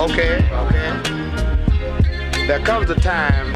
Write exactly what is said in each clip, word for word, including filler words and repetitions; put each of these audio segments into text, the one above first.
Okay, okay. There comes a time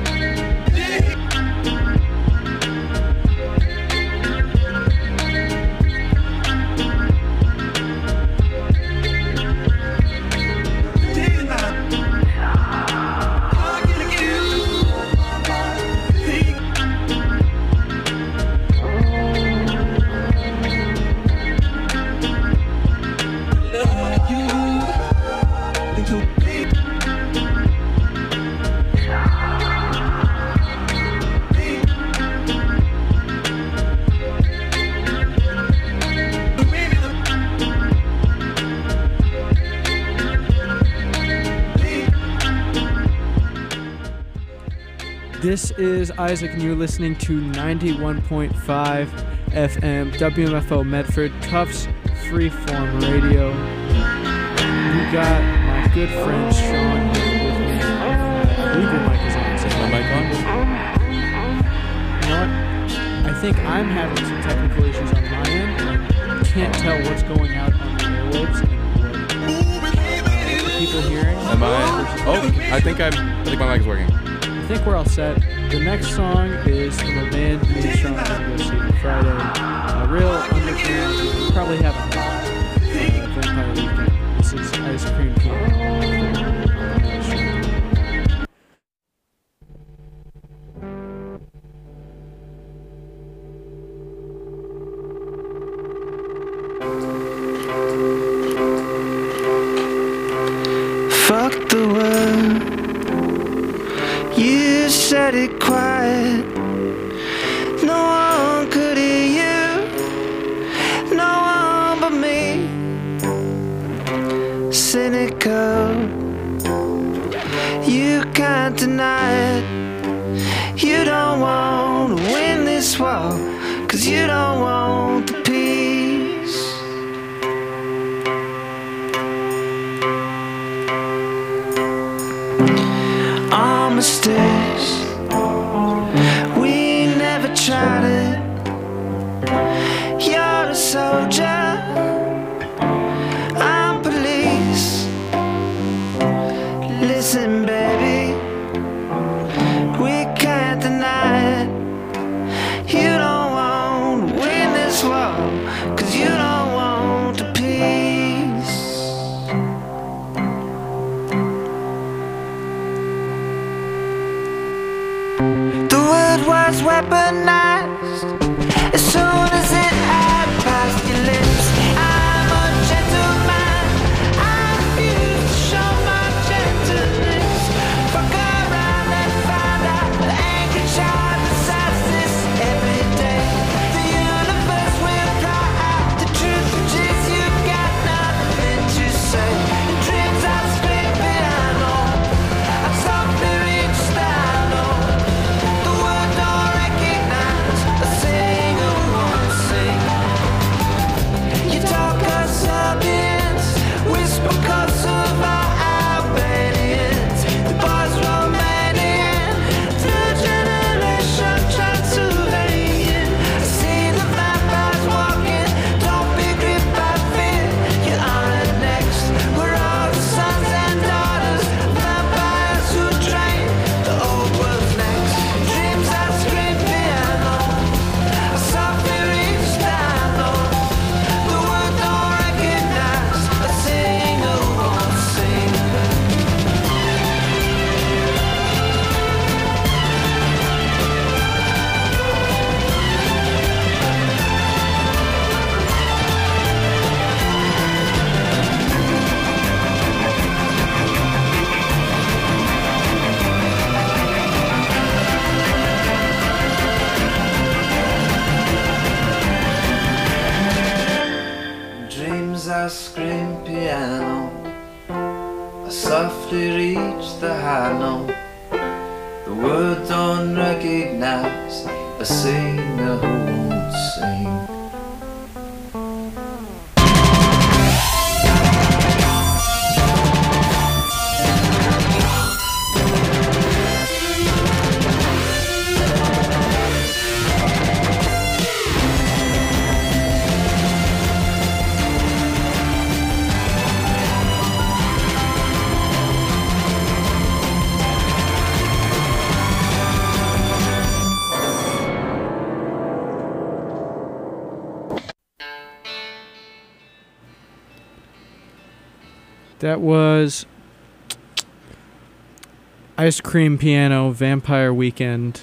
This is Isaac, and you're listening to ninety-one point five F M W M F O Medford, Tufts Freeform Radio. We got my good friend Sean here with me. I believe your mic is on. Is my mic on? You know what? I think I'm having some technical issues on my end. I can't tell what's going out on the airwaves and what, uh, what people hearing. Am I? Oh, I think I'm. I think my mic is working. I think we're all set. The next song is from a band me and Sean are going to go see on Friday. A real underground, you probably haven't heard, uh, Vampire Weekend. This is Ice Cream Piano. Fuck the world. You said it quiet. No one could hear you. No one but me. Cynical. You can't deny it. You don't want to win this war, 'cause you don't want the peace. All mistakes, we never tried it. You're a soldier, I'm police. Listen baby, we can't deny it. You don't want to win this war, 'cause you don't want the peace. The word was weaponized as soon as it had passed your lips. I'm a gentleman, I refuse to show my gentleness. Fuck around and find out the angry child decides this every day. The universe will cry out the truth, which is you've got nothing to say. The dreams I scream piano, I softly reach down. The word don't recognize a single one sing. You talk of Serbians, whisper cause of our Albanians. The boys Romanian, third generation Transylvanian. I see the vampires walking, don't be gripped by fear. You're on it next. We're all the sons and daughters of vampires who drain the old world's next. Dreams that scream piano, I softly reach down low. The word don't recognize a single one sing. Dreams I scream piano, I softly reach the high note. The word don't recognize a singer who won't sing. That was Ice Cream Piano, Vampire Weekend,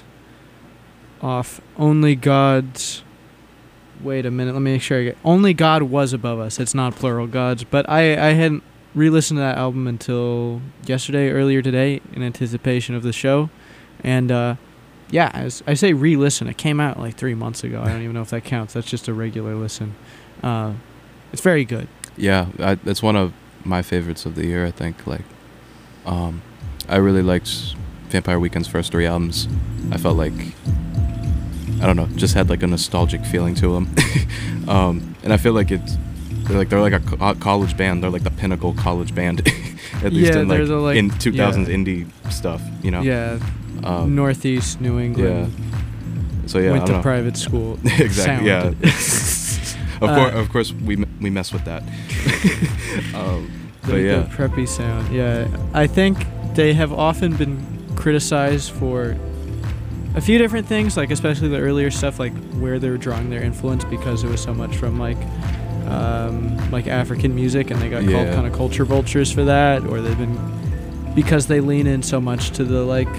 off Only God's... Wait a minute, let me make sure I get... Only God Was Above Us. It's not plural gods, but I, I hadn't re-listened to that album until yesterday, earlier today, in anticipation of the show. And, uh, yeah, as I say re-listen. It came out like three months ago. I don't even know if that counts. That's just a regular listen. Uh, it's very good. Yeah, I, that's one of my favorites of the year, I think. Like, um, I really liked Vampire Weekend's first three albums. I felt like, I don't know, just had like a nostalgic feeling to them. um, and I feel like it's, they're like they're like a co- college band. They're like the pinnacle college band, at least Yeah, in like, there's a, like- in two thousands yeah. indie stuff, you know. Yeah, Um, Northeast New England. So yeah, I went don't to know. private school. Exactly. Sound. Yeah. of Uh, course, of course, we m- we mess with that. um, The, but yeah, the preppy sound. Yeah, I think they have often been criticized for a few different things, like especially the earlier stuff, like where they were drawing their influence, because it was so much from like um, like African music, and they got called Yeah. kind of culture vultures for that, or they've been because they lean in so much to the like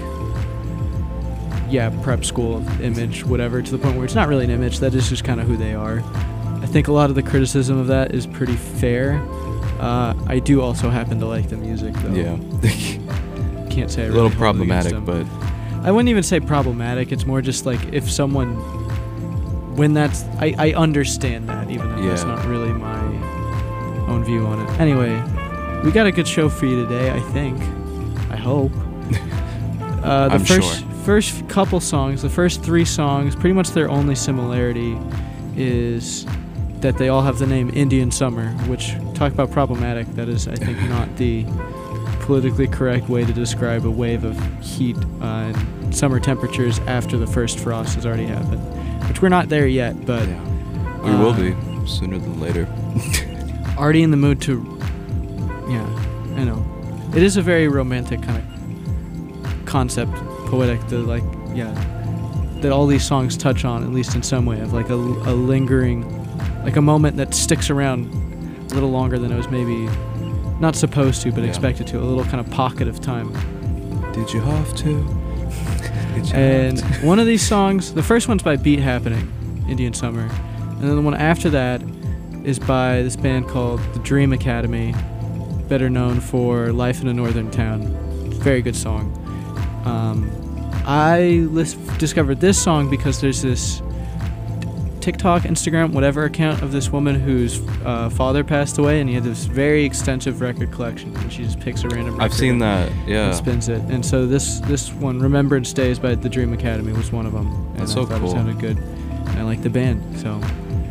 yeah prep school image, whatever, to the point where it's not really an image, that is just kind of who they are. I think a lot of the criticism of that is pretty fair. Uh, I do also happen to like the music, though. yeah, Can't say I a really little hold it problematic, against but them. I wouldn't even say problematic. It's more just like if someone, when that's, I, I understand that, even though that's Yeah. not really my own view on it. Anyway, we got a good show for you today, I think. I hope. Uh, the I'm first sure. first couple songs, the first three songs, pretty much their only similarity is that they all have the name Indian Summer, which, talk about problematic, that is, I think, not the politically correct way to describe a wave of heat uh, and summer temperatures after the first frost has already happened, which we're not there yet, but yeah, we uh, will be sooner than later. already in the mood to, yeah, I know. It is a very romantic kind of concept, poetic, the like, yeah, that all these songs touch on, at least in some way, of like a, a lingering, like a moment that sticks around a little longer than it was maybe not supposed to, but Yeah. expected to, a little kind of pocket of time. Did you have to? Did you And have to? one of these songs, the first one's by Beat Happening, Indian Summer, and then the one after that is by this band called The Dream Academy, better known for Life in a Northern Town. Very good song. Um, I lis- discovered this song because there's this TikTok, Instagram, whatever account of this woman whose uh, father passed away, and he had this very extensive record collection, and she just picks a random record I've seen and- that. Yeah. and spins it. And so this this one, Remembrance Days by The Dream Academy, was one of them. And That's I so thought cool. it sounded good. And I like the band, so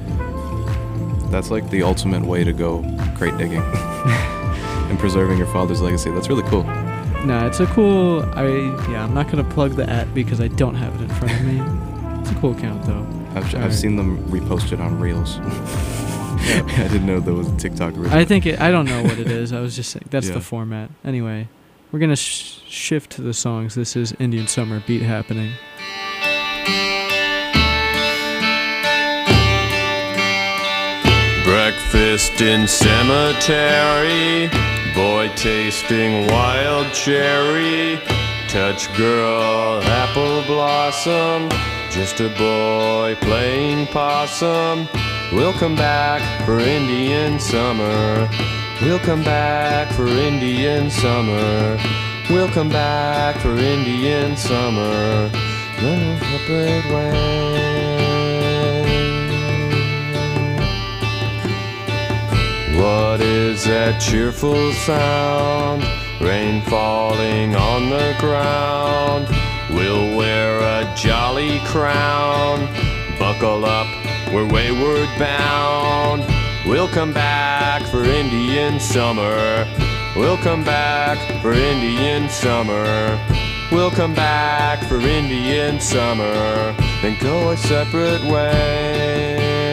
That's like the ultimate way to go crate digging and preserving your father's legacy. That's really cool. nah, it's a cool. I yeah, I'm not gonna plug the at because I don't have it in front of me. It's a cool account though. I've, I've Alright. seen them reposted on Reels. I didn't know there was a TikTok Reel. I think it. I don't know what it is. I was just saying that's Yeah. the format. Anyway, we're gonna sh- shift to the songs. This is Indian Summer, Beat Happening. Breakfast in cemetery, boy tasting wild cherry, touch girl apple blossom, just a boy playing possum. We'll come back for Indian summer. We'll come back for Indian summer. We'll come back for Indian summer. Run a separate way. What is that cheerful sound? Rain falling on the ground. We'll wear a jolly crown. Buckle up, we're wayward bound. We'll come back for Indian summer. We'll come back for Indian summer. We'll come back for Indian summer. Then go a separate way.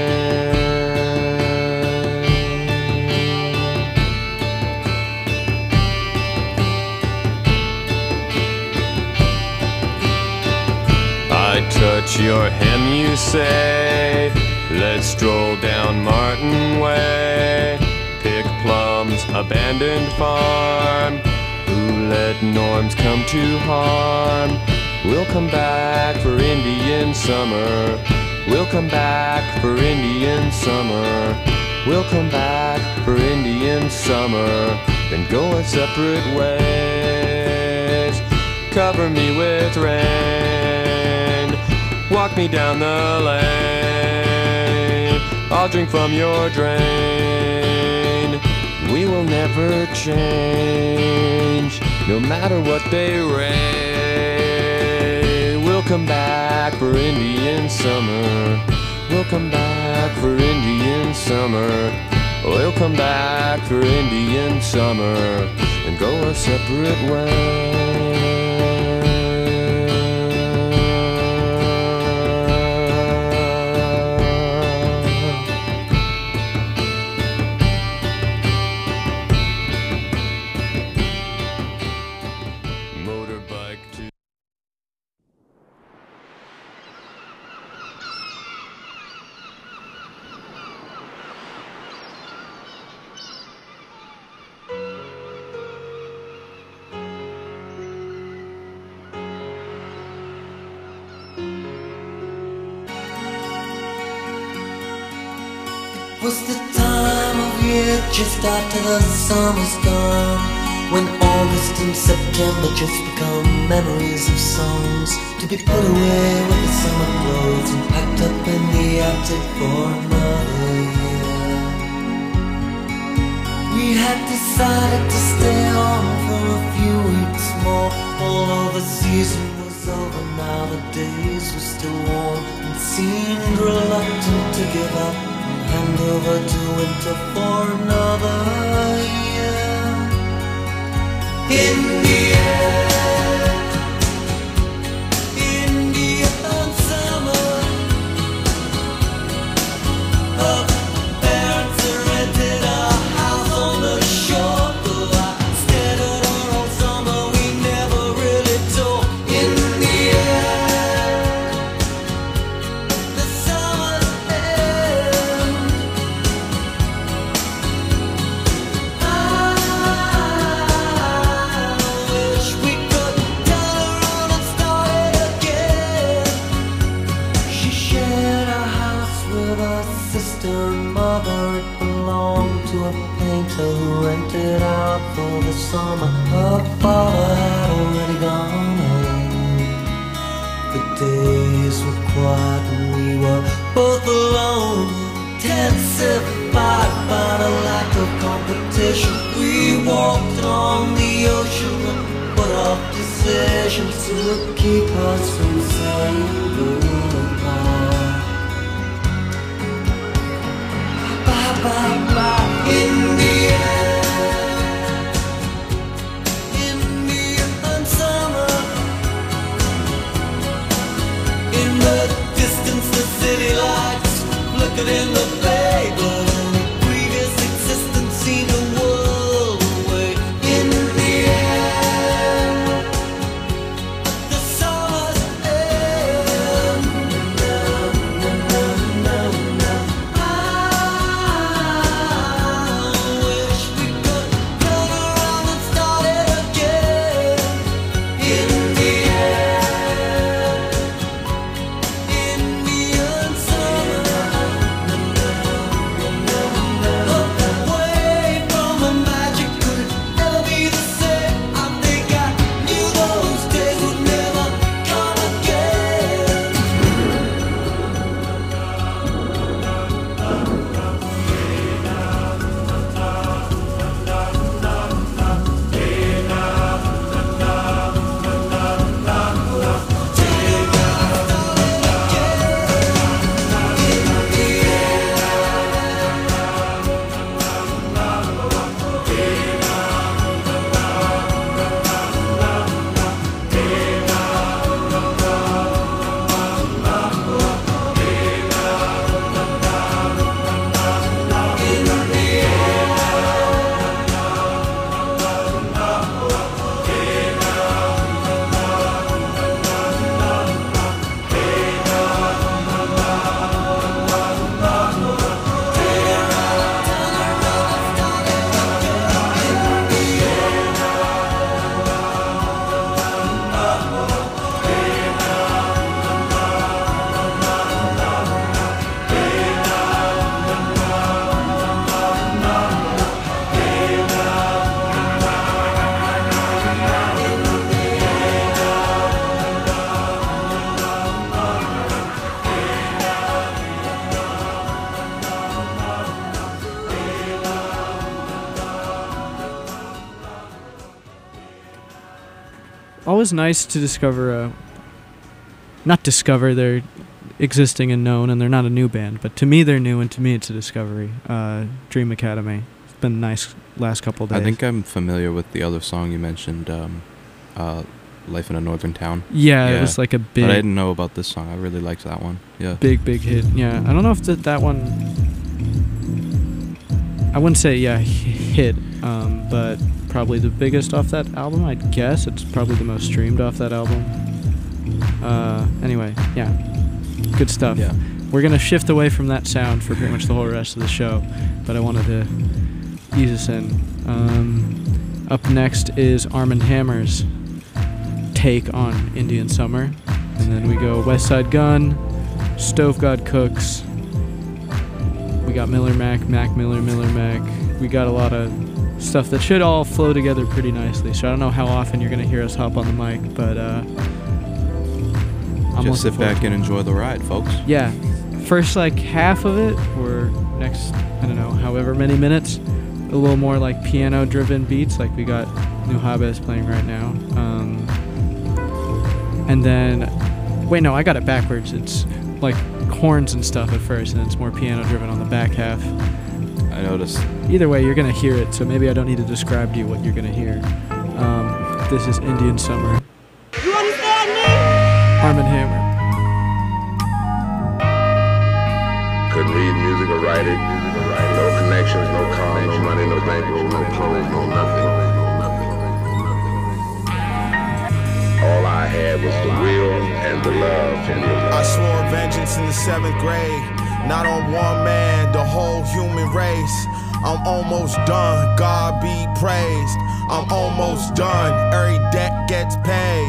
I touch your hem, you say. Let's stroll down Martin Way. Pick plum mom's abandoned farm, who let norms come to harm. We'll come back for Indian summer. We'll come back for Indian summer. We'll come back for Indian summer, then go our separate ways. Cover me with rain, walk me down the lane. I'll drink from your drain. We will never change, no matter what they raid. We'll come back for Indian summer. We'll come back for Indian summer. We'll come back for Indian summer and go our separate ways. Motorbike to Was the time of year just after the summer's gone, when August and September just become memories of songs to be put away with the summer clothes and packed up in the attic for another year. We had decided to stay on for a few weeks more, although the season was over now. The days were still warm and seemed reluctant to give up, hand over to winter for another year. India, India and summer. Her parents had rented a house on the shore, but I stayed at her all summer. We never really talked. India, the summer's end. I wish we could turn around and start it again. She shared a house with her sister and mother. It belonged to a painter who rented out for the summer. Her father had already gone away. The days were quiet and we were both alone, intensified by the lack of competition. We walked on the ocean and put off decisions to keep us from saying goodbye. Bye, bye, bye, India. India and summer. In the distance, the city lights flickered in the bay, but any previous existence seemed a world away. In the air, the summer's end. No, no, no, no, no. I always nice to discover a. Not discover, they're existing and known, and they're not a new band, but to me they're new, and to me it's a discovery. Uh, Dream Academy. It's been nice last couple days. I think I'm familiar with the other song you mentioned, um, uh, Life in a Northern Town. Yeah, Yeah. it was like a big, But I didn't know about this song. I really liked that one. Yeah. big, big hit. Yeah, I don't know if that that one. I wouldn't say yeah h- hit, um, but probably the biggest off that album. I'd guess it's probably the most streamed off that album. Uh, anyway, yeah, good stuff. Yeah. We're gonna shift away from that sound for pretty much the whole rest of the show, but I wanted to ease us in. Um, up next is Arm and Hammer's take on Indian Summer, and then we go West Side Gun, Stove God Cooks. We got Miller Mac, Mac Miller, Miller Mac. We got a lot of stuff that should all flow together pretty nicely. So I don't know how often you're gonna hear us hop on the mic, but uh, I'm Just sit looking forward back to and it. enjoy the ride, folks. Yeah, first like half of it, or next, I don't know, however many minutes, a little more like piano-driven beats, like we got New Habes playing right now. Um, and then, wait, no, I got it backwards. It's like horns and stuff at first, and then it's more piano-driven on the back half. I noticed. Either way, you're gonna hear it, so maybe I don't need to describe to you what you're gonna hear. Um, this is Indian Summer. You understand me? Arm and Hammer. Couldn't read music or write it. No connections, no car, no money, no bankroll, no clothes, no nothing. All I had was the will and the love from your I love. swore vengeance in the seventh grade, not on one man, the whole human race. I'm almost done, God be praised. I'm almost done, every debt gets paid.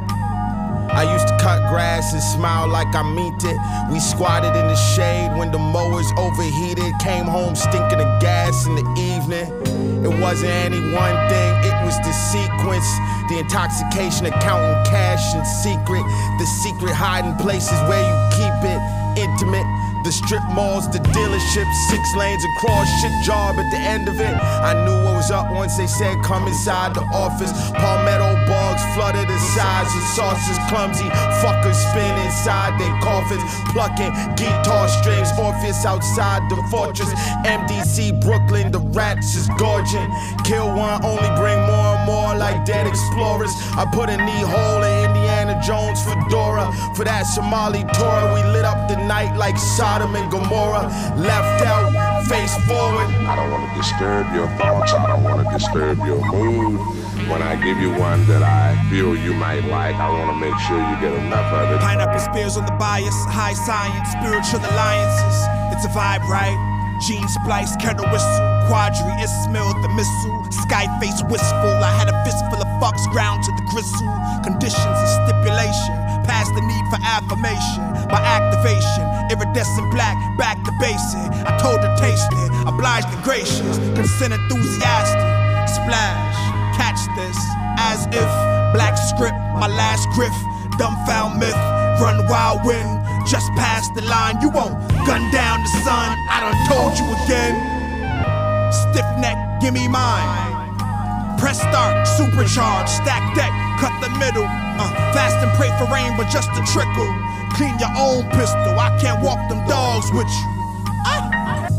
I used to cut grass and smile like I meant it. We squatted in the shade when the mowers overheated. Came home stinking of gas in the evening. It wasn't any one thing, it was the sequence. The intoxication of counting cash in secret. The secret hiding places where you keep it intimate. The strip malls, the dealerships, six lanes across, shit job at the end of it. I knew what was up once they said come inside the office. Palmetto bugs flooded the sides of sauces, clumsy fuckers spin inside their coffins, plucking guitar strings, Orpheus outside the fortress. M D C, Brooklyn, the rats is gorging. Kill one, only bring more and more like dead explorers. I put a knee hole in Indiana Jones fedora. For that Somali tour, we lit up the night like Sodom and Gomorrah. Left out, face forward. I don't want to disturb your thoughts, I don't want to disturb your mood. When I give you one that I feel you might like, I want to make sure you get enough of it. Pineapple spears on the bias, high science, spiritual alliances. It's a vibe, right? Gene splice, kettle whistle, quadri, Ismail the missile, sky face wistful. I had a fistful of fucks ground to the gristle. Conditions and stipulation, past the need for affirmation. My activation, iridescent black, back to basic. I told her taste it, obliged and gracious, consent enthusiastic. Splash, catch this, as if black script, my last griff, dumbfound myth, run wild wind. Just past the line, you won't gun down the sun. I done told you again. Stiff neck, give me mine. Press start, supercharge, stack deck, cut the middle. Uh, fast and pray for rain, but just a trickle. Clean your own pistol, I can't walk them dogs with you. Ah.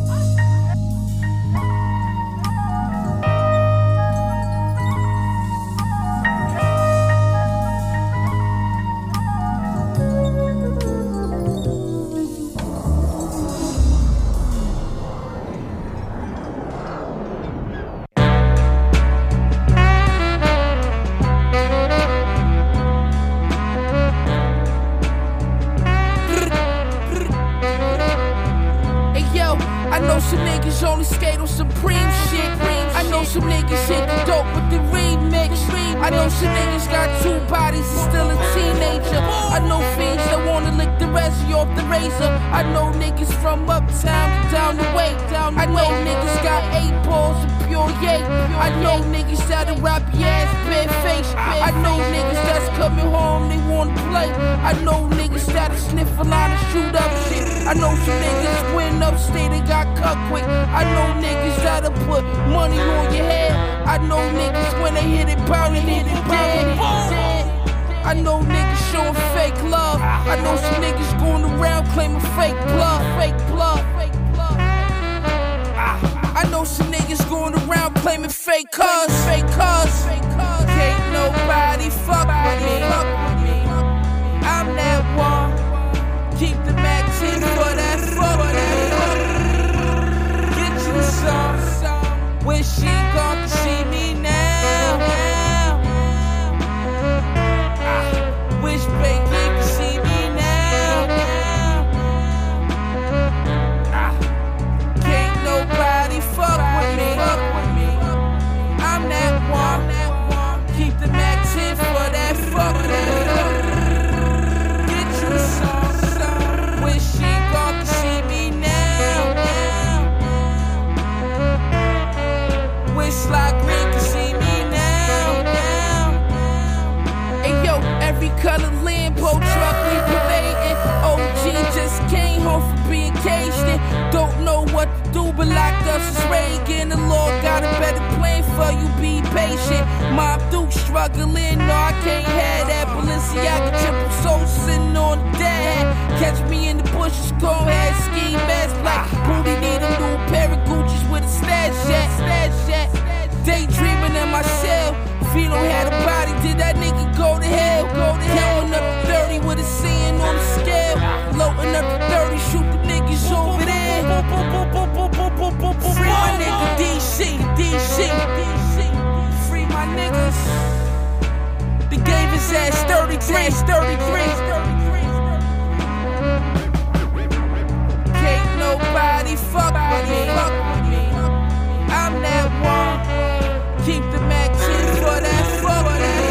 Only skate on Supreme shit. I know some niggas hit the dope with the remix. I know some niggas got two bodies and still a teenager. I know fiends that wanna lick the residue off the razor. I know niggas from uptown to down the way. I know niggas got eight balls of pure yay. I know niggas that'll rap your ass bare face. I know niggas that's coming home, they wanna play. I know niggas that'll sniff a line and shoot up shit. I know some niggas win upstate, they got cut quick. I know niggas that'll put money on your head. I know niggas when they hit it, pound it, hit it dead. I know niggas showing fake love. I know some niggas going around claiming fake blood, fake blood, fake blood. I know some niggas going around claiming fake cuz, fake cuz. Can't nobody fuck with me. I'm that one. Keep the Mac ten for that fuck. Get you some. Wish she gon' see me now. I wish baby could see me now. I can't nobody fuck with me. I'm that one. Keep the Mac ten for that fuck. Get you some. Wish she gon' see me now. Wish like Rick could see me now. Hey yo, every color Lambo truck we parading. O G just came home from being caged in. Don't know what to do, but locked up since Reagan. The Lord got a better plan for you, be patient. Mob Duke struggling, no I can't have that. Balenciaga triple soul sitting on the dead. Catch me in the bushes, cold head, ski mask black. Booty need a new pair of Gucci's with a stash at, stash at. Daydreaming in my cell. If he don't have a body, did that nigga go to hell? Go to hell. Counting up to thirty with a sin on the scale. Loading up to thirty, shoot the niggas over there. Free my nigga D C, D C. Free my niggas. They gave his ass thirty-three, thirty-three. Can't nobody fuck with me. I'm that one. Keep the Mac ten for that fuck.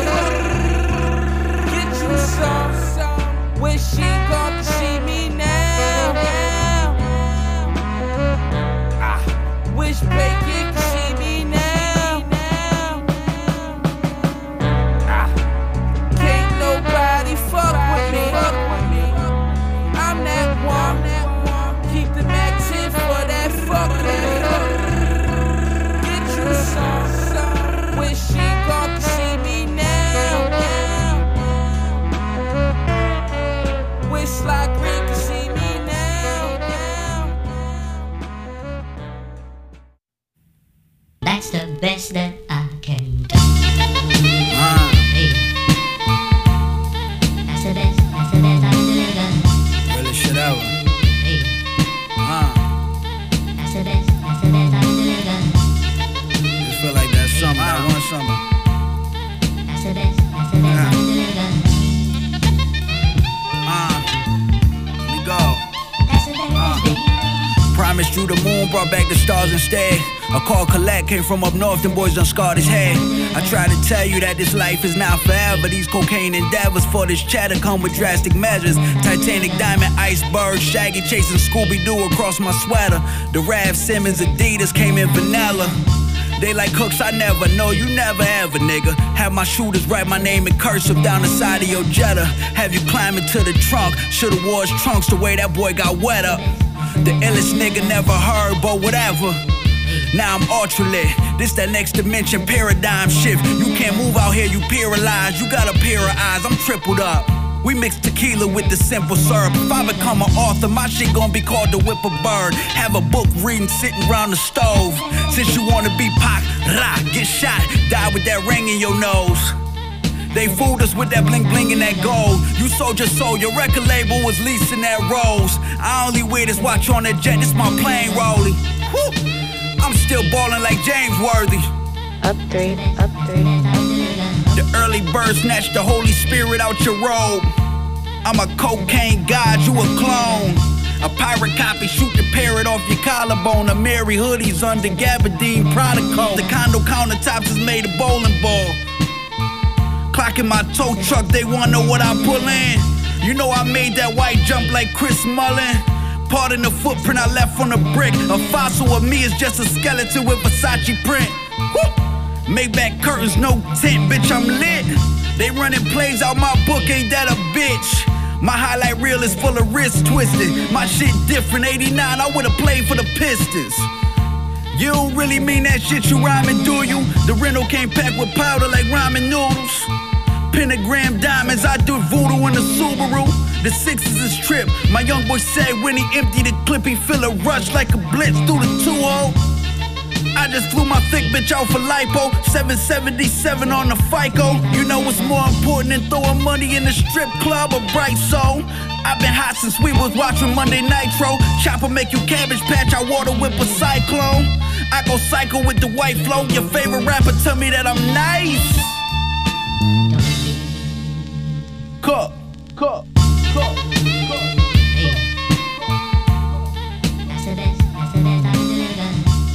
Get you some. Wish she gon' see me now. I wish Bacon could see me now. I can't nobody fuck with me. I'm that one. Keep the Mac ten for that fuck. Get you some. Wish she gon' see me now. Wish like Rick could see me now. That's the best that I can do. Uh, Hey. That's the best, that's the best I can do. really shit ever. Hey. Uh, That's the best, that's the best I can do. just feel like that summer, that one summer. That's the best, that's the best I can do. Uh, let me go. That's the best, baby. Promised you the moon, brought back the stars instead. A call collect came from up north, them boys done scarred his head. I tried to tell you that this life is not forever. These cocaine endeavors for this chatter come with drastic measures. Titanic diamond, iceberg, Shaggy chasing Scooby-Doo across my sweater. The Raf Simmons Adidas came in vanilla. They like hooks, I never know, you never ever, nigga. Have my shooters write my name in cursive down the side of your Jetta. Have you climbing to the trunk, should've wore his trunks the way that boy got wet up. The illest nigga never heard, but whatever. Now I'm ultra lit, this that next dimension paradigm shift. You can't move out here, you paralyzed, you got a pair of eyes, I'm tripled up. We mix tequila with the simple syrup. If I become an author, my shit gon' be called The Whip a Bird. Have a book reading sitting around the stove. Since you wanna be Pac, rah, get shot, die with that ring in your nose. They fooled us with that bling bling and that gold. You sold your soul, your record label was leasing that rose. I only wear this watch on that jet, this my plane rolling. Woo. I'm still ballin' like James Worthy. Up three, up three. The early bird snatched the Holy Spirit out your robe. I'm a cocaine god, you a clone. A pirate copy, shoot the parrot off your collarbone. A Mary hoodies under gabardine protocol. The condo countertops is made of bowling ball. Clocking my tow truck, they wanna know what I pull in. You know I made that white jump like Chris Mullin. Pardon the footprint I left on the brick. A fossil of me is just a skeleton with Versace print. Woo! Maybach curtains, no tint, bitch, I'm lit. They running plays out my book, ain't that a bitch? My highlight reel is full of wrist twisted. My shit different, eighty-nine, I would've played for the Pistons. You don't really mean that shit you rhyming, do you? The rental came packed with powder like ramen noodles. Pentagram diamonds, I do voodoo in the Subaru. The sixes is trip. My young boy said when he emptied the clip, he feel a rush like a blitz through the two oh. I just flew my thick bitch out for lipo. seven seventy-seven on the FICO. You know what's more important than throwing money in the strip club? A bright soul. I've been hot since we was watching Monday Nitro. Chopper make you cabbage patch, I water whip a cyclone. I go psycho with the white flow. Your favorite rapper tell me that I'm nice. Cook, cook, cook, cook. That's the best, that's the best I can deliver.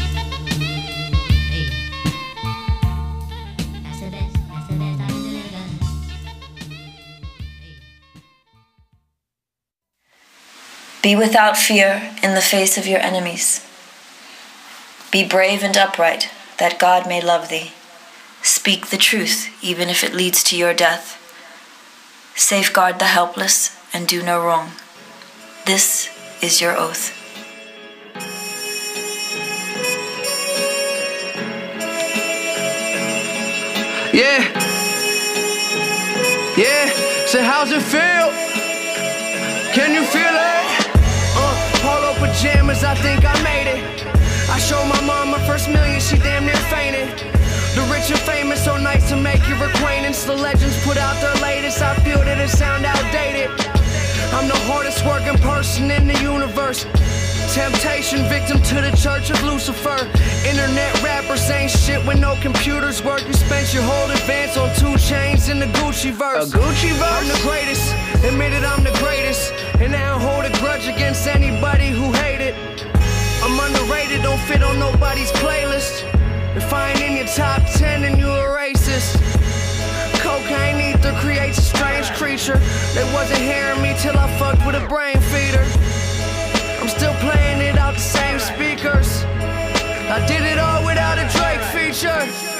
Hey. That's the best, that's the best I can deliver. Be without fear in the face of your enemies. Be brave and upright, that God may love thee. Speak the truth, even if it leads to your death. Safeguard the helpless and do no wrong. This is your oath. Yeah. Yeah. So how's it feel? Can you feel it? Uh, polo pajamas, I think I made it. I showed my mom my first million, she damn near fainted. The rich and famous, so nice to make your acquaintance. The legends put out their latest, I feel that it sound outdated. I'm the hardest working person in the universe. Temptation, victim to the church of Lucifer. Internet rappers ain't shit when no computers work. You spent your whole advance on two chains in the Gucci verse. A Gucci verse? I'm the greatest, admitted I'm the greatest. And I don't hold a grudge against anybody who hate it. I'm underrated, don't fit on nobody's playlist. If I ain't in your top ten, then you a racist. Cocaine ether creates a strange creature. They wasn't hearing me till I fucked with a brain feeder. I'm still playing it out the same speakers. I did it all without a Drake feature.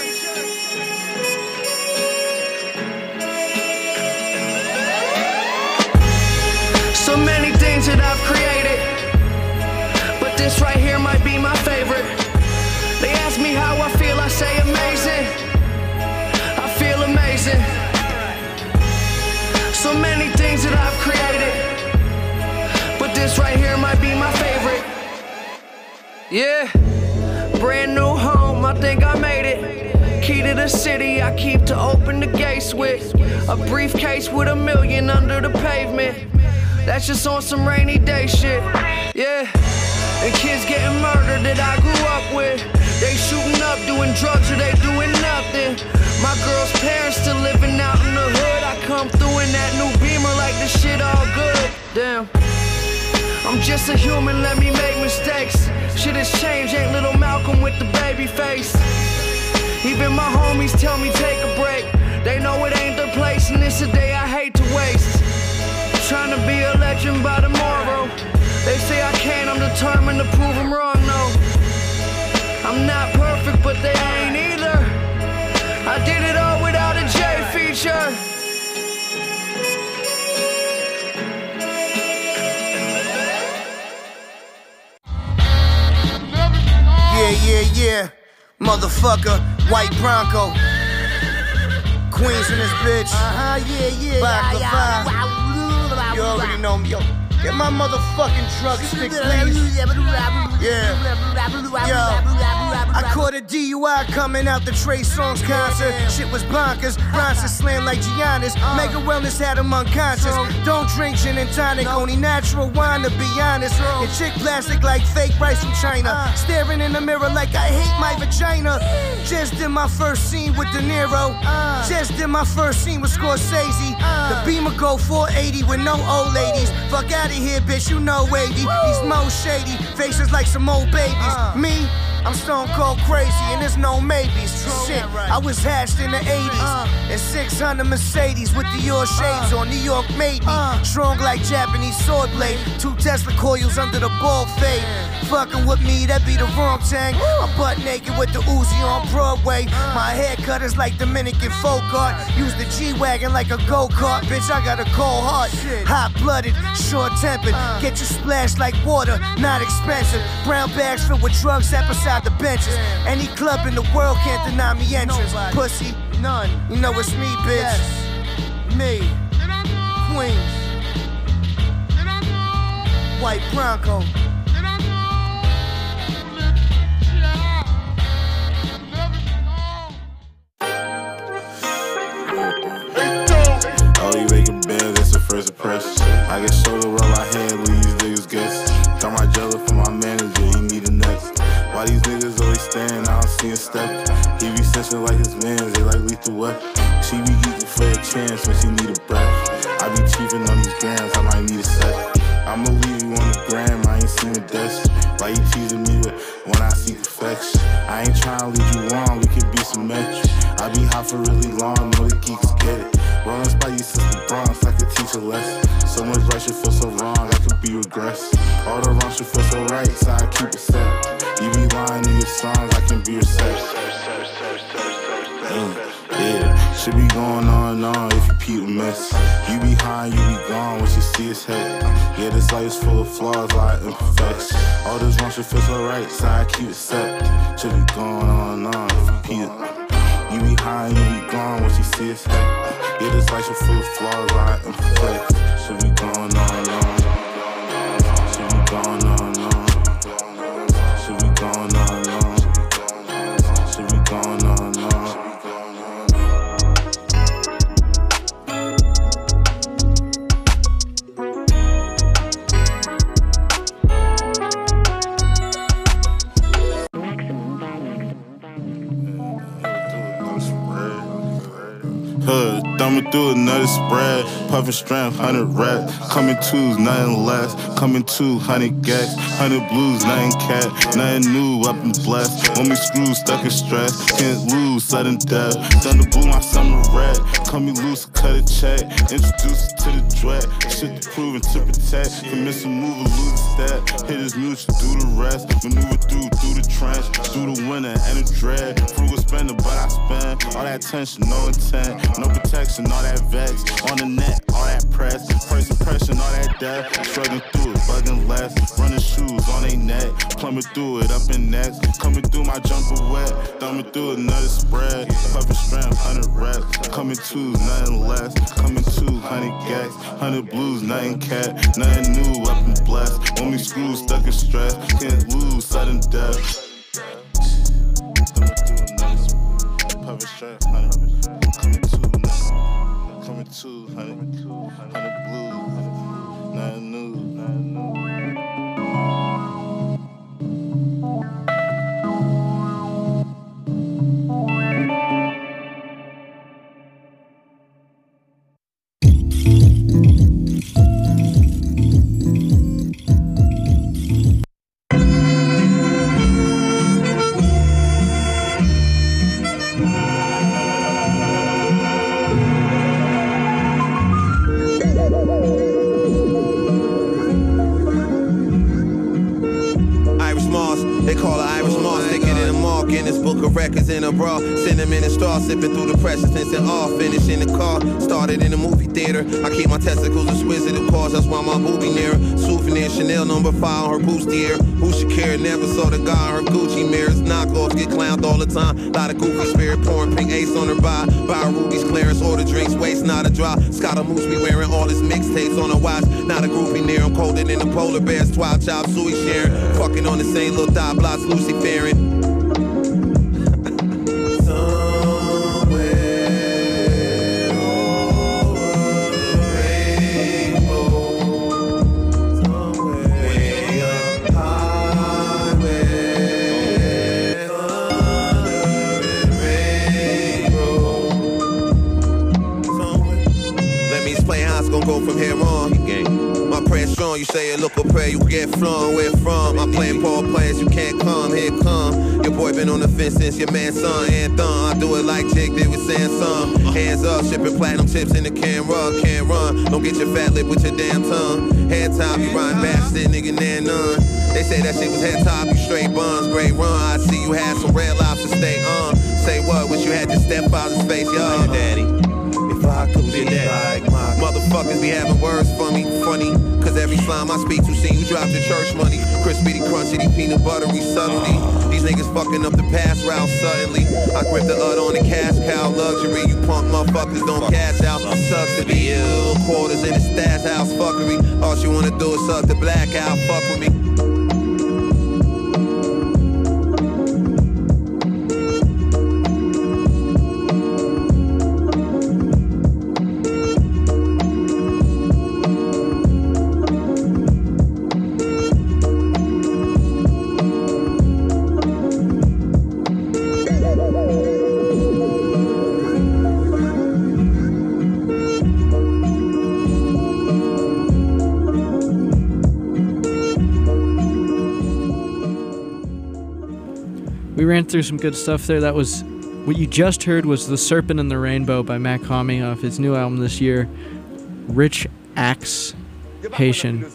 So many things that I've created, but this right here might be my favorite. They ask me how I feel, I say amazing. I feel amazing. So many things that I've created, but this right here might be my favorite. Yeah, brand new home, I think I made it. Key to the city, I keep to open the gates with. A briefcase with a million under the pavement. That's just on some rainy day shit. Yeah, and kids getting murdered that I grew up with. They shooting up, doing drugs, or they doing nothing. My girl's parents still living out in the hood. I come through in that new Beamer like this shit all good. Damn, I'm just a human, let me make mistakes. Shit has changed, ain't little Malcolm with the baby face. Even my homies tell me take a break. They know it ain't their place, and it's a day I hate to waste. Trying to be a legend by tomorrow. They say I can, I'm determined to prove them wrong, no. I'm not perfect, but they ain't either. I did it all without a J feature. Yeah, yeah, yeah. Motherfucker, white Bronco. Queens in this bitch. Uh-huh, yeah, yeah. Back yeah, yeah. You already know me, yo. Get my motherfucking drug stick, please. Yeah. Yo. I caught a D U I coming out the Trey Songz concert. Shit was bonkers. Bronson slammed like Giannis. Mega Wellness had him unconscious. Don't drink gin and tonic, only natural wine to be honest. Your chick plastic like fake rice from China. Staring in the mirror like I hate my vagina. Just did my first scene with De Niro. Just did my first scene with Scorsese. The Beamer go four eighty with no old ladies. Fuck out of here, bitch, you know wavy. These mo shady, faces like some old babies. Me, I'm stone cold crazy and there's no maybes. Shit, I was hatched in the eighties in six hundred Mercedes with Dior shades on. New York made me strong like Japanese sword blade. Two Tesla coils under the ball fade. Fucking with me, that be the wrong thing. I'm butt naked with the Uzi on Broadway. My haircut is like Dominican folk art. Use the G-Wagon like a go-kart. Bitch, I got a cold heart. Hot-blooded, short-tempered. Get you splashed like water, not expensive. Brown bags filled with drugs sat beside the benches. Any club in the world can't deny me entrance. Pussy, none. You know it's me, bitch. Me, Queens, White Bronco. Oh, you making bands, that's the first impression. I get shoulder rub my hand, leave these niggas guess. Got my jello for my manager, he need a next. Why these niggas always staring, I don't see a step. He be session like his mans, they like lethal weapon. She be geeking for a chance when she need a breath. I be cheaping on these grams, I might need a set. I'ma leave you on the gram, I ain't seen a desk. Why you teasing me with when I see perfection? I ain't tryna lead you on, we can be symmetric. I be hot for really long, know the geeks get it. Rolling spicy sister Bronx, I could teach a lesson. So much right should feel so wrong, I could be regressed. All the wrong should feel so right, so I keep it set. You be lying in your songs, I can be receptive. Mm, yeah, should be going on and on if you peep the mess. You be high, you be gone once you see his head. Yeah, this life is full of flaws, a lot of imperfections. All this wrong should feel so right, so I keep it set. Should be going on and on if you peep it. You be high, you be gone once you see his head. Yeah, this life is full of flaws, a lot of imperfections. Should be going on and on. Should be going on and on. Should be going on and on. Should be going on and on. Hood, thumbing through another spread, puffin' strength, hundred reps, coming twos, nothing less, coming two, hundred gas, hundred blues, nothing cat, nothing new, up and blessed, want me screwed, stuck in stress, can't lose, sudden death, thunder blue, my summer red, come me loose, cut a check, introduce it to the dread, shit to prove and to protect, commit some move or lose a step, hit his mutual, do the rest, maneuver through, through the trench, through the winter and the dread, frugal spender, but I spend, all that tension, no intent, no protection, all that vex. On the net, all that press. First impression, all that death. Struggling through it, bugging less. Running shoes on they neck. Plumbing through it, up in next. Coming through my jumper wet. Thumbing through another spread. Puffin' strength, hundred reps. Coming twos, nothing less. Coming two, hundred gags. Hundred blues, nothing cat. Nothing new, up and blessed. Want me screwed, stuck in stress. Can't lose, sudden death. Puffin' strength, hundred reps. Coming two, hundred, hundred blue, nothing new, nothing new. Records in a bra, cinnamon and straw, sipping through the preciousness and all finish in the car. Started in the movie theater. I keep my testicles exquisite, of course. That's why my booby near. Souvenir Chanel number five on her bustier. Who should care? Never saw the guy on her Gucci mirrors. Knockoffs get clowned all the time. Lot of goofy spirit pouring pink ace on her buy. Buy rubies, clearance, order drinks, waist not a drop. Scott a moose be wearing all his mixtapes on a watch. Not a groupie near. I'm colder than the polar bears. Twelve chop, Suey sharing. Fucking on the same little thigh blocks, Lucy Farron. Go from here on. My prayer strong, you say it, look a prayer, you get flung. Where from? I'm playing ball players, you can't come, here come. Your boy been on the fence since your man's son, Anthem. I do it like Jake did with Samsung. Hands up, shipping platinum tips in the camera, can't run. Don't get your fat lip with your damn tongue. Head top, you rhyme bastard, nigga, nan none. They say that shit was head top, you straight buns, great run. I see you had some red lobster steak, uh. Say what, wish you had your stepfather's face, y'all. Daddy. If I could be like my motherfuckers be having words for me, funny. Cause every slime I speak to, seen you drop your church money. Crispy, crunchy, peanut buttery, subtlety. These niggas fucking up the pass route suddenly. I grip the U D on the cash cow luxury. You punk motherfuckers don't cash out. Sucks to be ill. Quarters in the stash house, fuckery. All she wanna do is suck the blackout. Fuck with me. We ran through some good stuff there. That was what you just heard was The Serpent and the Rainbow by Mac Homie off his new album this year, Rich Axe Haitian.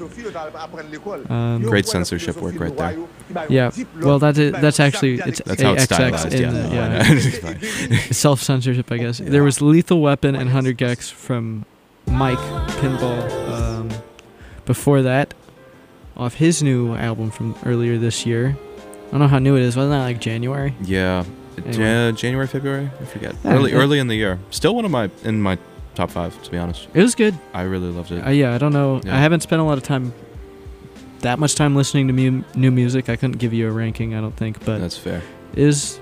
Um, Great censorship work right there. Yeah, well, that is, that's actually it's That's how it's A X X stylized, in yeah. the- No, yeah. I know. It's fine. Self censorship, I guess. There was Lethal Weapon and one hundred Gex from Mike Pinball. Um, before that, off his new album from earlier this year. I don't know how new it is. Wasn't that like January? Yeah, Anyway. Ja- January, February. I forget. Yeah, early, it- early in the year. Still one of my in my top five, to be honest. It was good. I really loved it. Uh, yeah, I don't know. Yeah. I haven't spent a lot of time, that much time listening to mu- new music. I couldn't give you a ranking, I don't think, but That's fair. Is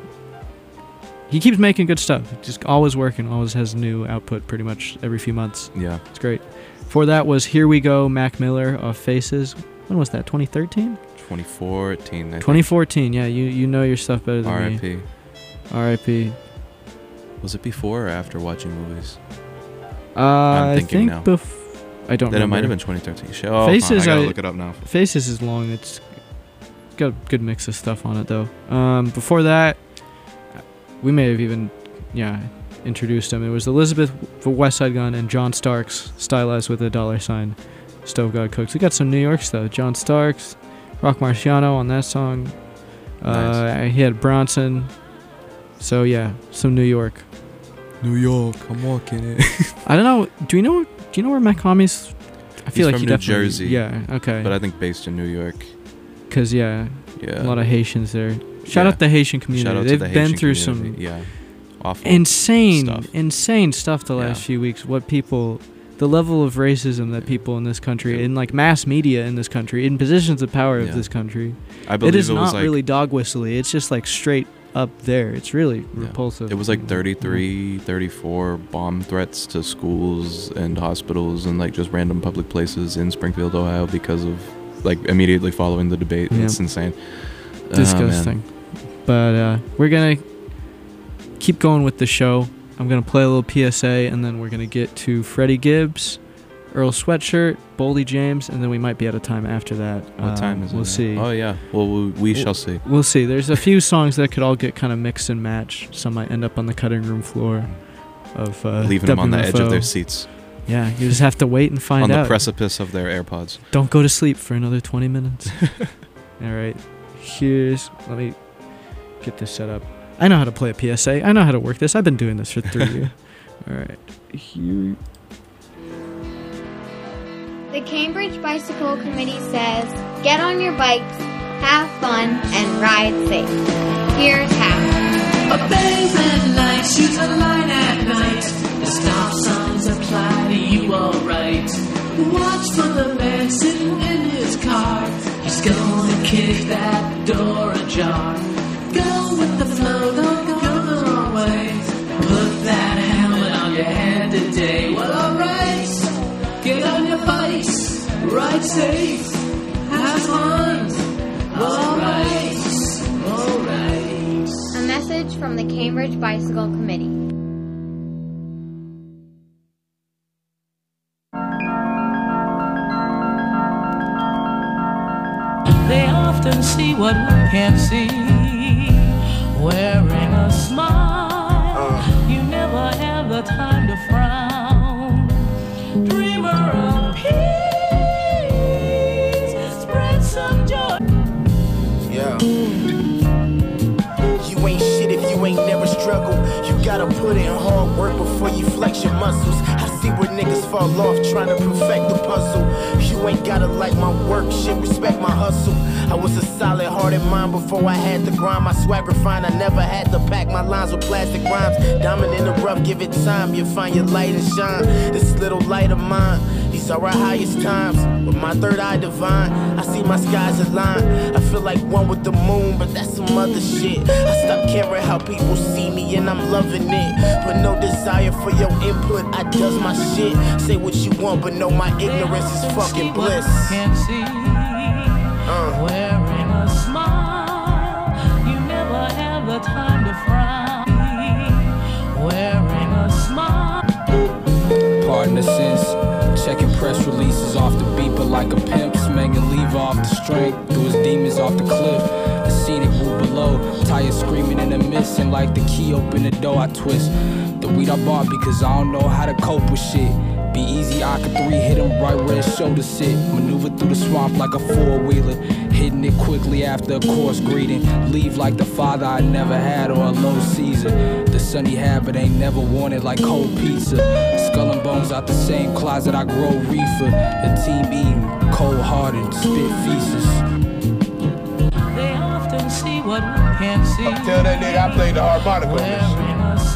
he keeps making good stuff. Just always working. Always has new output pretty much every few months. Yeah. It's great. For that was Here We Go, Mac Miller of Faces. When was that? twenty thirteen? twenty fourteen. I think. twenty fourteen. Yeah, you you know your stuff better than R I me. P. R I P. Was it before or after watching movies? Uh, I'm I thinking think now. bef- I don't Then remember. it might have been twenty thirteen. Sh- Oh, Faces, I gotta I- look it up now. Faces is long. It's got a good mix of stuff on it though. Um, before that, we may have even, yeah, introduced him. It was Elizabeth for West Side Gun and John Starks, stylized with a dollar sign. Stove God Cooks. We got some New York stuff. John Starks, Rock Marciano on that song. Uh, Nice. He had Bronson. So yeah, some New York. New York, I'm walking it. I don't know. Do you know? Do you know where Mac Hommie's? I feel He's like from he New definitely. Jersey. Yeah. Okay. But I think based in New York. Cause yeah, Yeah. a lot of Haitians there. Shout Yeah. out the Haitian community. Shout out to They've the been Haitian through community. some Yeah. Awful insane, stuff. insane stuff the last Yeah. few weeks. What people, the level of racism that people in this country, in like mass media in this country, in positions of power of Yeah. this country, I believe it is it was not like- really dog whistly. It's just like straight up there. It's really repulsive. It was like thirty-three, thirty-four bomb threats to schools and hospitals and like just random public places in Springfield, Ohio because of like immediately following the debate. Yeah. It's insane. Oh, man. Disgusting. But uh, we're gonna keep going with the show. I'm gonna play a little P S A, and then we're gonna get to Freddie Gibbs, Earl Sweatshirt, Boldy James, and then we might be out of time after that. What Uh, time is it? We'll now? see. Oh yeah. Well, we, we shall see. We'll see. There's a few songs that could all get kind of mixed and matched. Some might end up on the cutting room floor of uh, Leaving them on the edge of W M F O. their seats. Yeah, you just have to wait and find on out. the precipice of their AirPods. Don't go to sleep for another twenty minutes. All right. Here's, let me get this set up. I know how to play a P S A. I know how to work this. I've been doing this for three years. All right. Here. The Cambridge Bicycle Committee says, get on your bikes, have fun, and ride safe. Here's how. A pavement light, use a line at night. The stop signs apply to you alright. Watch for the man sitting in his car. He's gonna kick that door ajar. Go with the flow, don't go the wrong way. Put that helmet on your head today. Well, alright, get on your bikes, ride safe, have fun. Alright, alright. A message from the Cambridge Bicycle Committee. They often see what we can't see. Wearing a smile, you never have the time to frown. Dreamer of peace, spread some joy. Yeah. You ain't shit if you ain't never struggled. You gotta put in hard work before you flex your muscles. I see where niggas fall off trying to perfect the puzzle. You ain't gotta like my work, shit, respect my hustle. I was a solid hearted mind before I had to grind. My swag refined, I never had to pack my lines with plastic rhymes. Diamond in the rough, give it time, you'll find your light and shine. This little light of mine, these are our highest times. With my third eye divine, I see my skies align. I feel like one with the moon, but that's some other shit. I stopped caring how people see me and I'm loving it. With no desire for your input, I does my shit. Say what you want, but know my ignorance is fucking bliss. Can't see, uh. wearing a smile. You never have the time to frown. Wearing a smile. Pardon the sense, checking press releases off the beeper like a pimp, smanging leave off the strength, threw his demons off the cliff. The scenic move below, tires screaming in the mist, and like the key open the door I twist. The weed I bought because I don't know how to cope with shit. Be easy, I could three hit him right where his shoulder sit. Maneuver through the swamp like a four-wheeler, hitting it quickly after a coarse greeting. Leave like the father I never had or a low Caesar. The son he had but ain't never wanted like cold pizza. Skull and bones out the same closet I grow reefer. The team eating, cold-hearted, spit feces. They often see what we can't see. Tell that nigga I played the harmonica on this shit.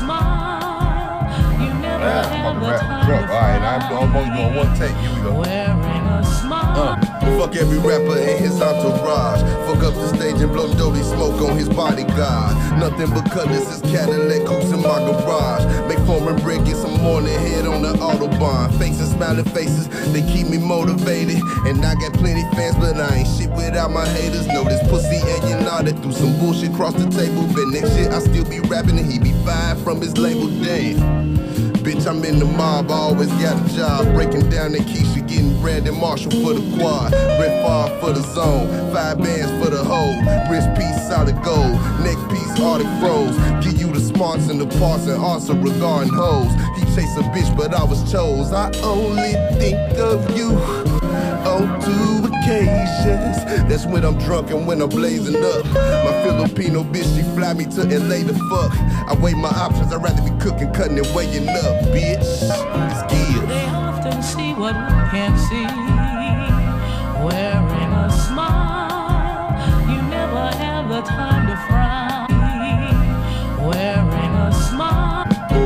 Yeah, I'm rap drunk. Alright, I'm almost doing one take. Here we go. Uh, fuck every rapper in his entourage. Fuck up the stage and blow dirty smoke on his bodyguard. Nothing but colors, his Cadillac coupes in my garage. Make foreign bread, get some morning head on the Autobahn. Faces, smiling faces, they keep me motivated. And I got plenty fans, but I ain't shit without my haters. Know this pussy and you know that threw some bullshit across the table. But next shit, I still be rapping and he be fired from his label. Damn. Bitch, I'm in the mob, I always got a job. Breaking down the Keisha, getting Brandon Marshall for the quad. Red Far for the zone, five bands for the hoe. Wrist piece, solid gold, neck piece, Arctic froze. Give you the smarts and the parts and answer regarding hoes. He chased a bitch, but I was chose. I only think of you on two occasions. That's when I'm drunk and when I'm blazing up. My Filipino bitch, she fly me to L A to fuck. I weigh my options, I'd rather be cooking, cutting, and weighing up, bitch. It's good. They often see what we can't see. Wearing a smile, you never have the time to frown. Wearing a smile.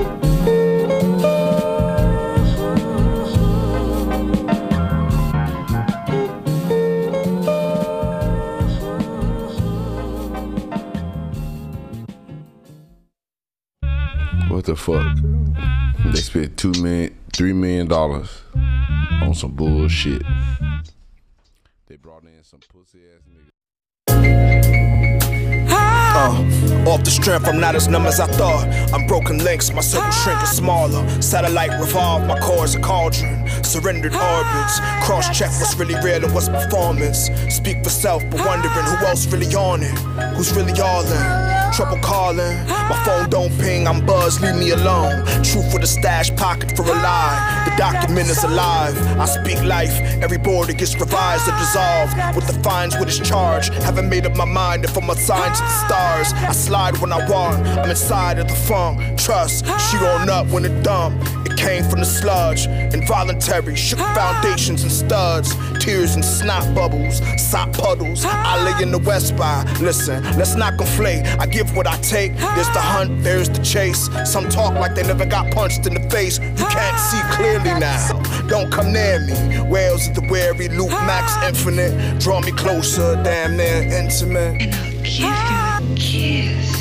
What the fuck? They spent two million, three million dollars on some bullshit. They brought in some pussy ass niggas. Uh, off the strength, I'm not as numb as I thought. I'm broken links, my circle shrinking smaller. Satellite revolve, my core is a cauldron. Surrendered orbits, cross-check what's really real and what's performance. Speak for self, but wondering who else really on it. Who's really all in? Trouble calling, my phone don't ping, I'm buzzed, leave me alone. Truth with a stash pocket for a lie. The document is alive, I speak life. Every border gets revised or dissolved. With the fines with his charge, haven't made up my mind if I'm assigned to the stars. I slide when I want, I'm inside of the funk. Trust, shoot on up when it dump. It came from the sludge, involuntary, shook foundations and studs. Tears and snot bubbles, sock puddles. I lay in the west by, listen, let's not conflate. I give what I take, there's the hunt, there's the chase. Some talk like they never got punched in the face. You can't see clearly now, don't come near me. Whales of the wary, loop max infinite. Draw me closer, damn near intimate. And I'll give you a kiss.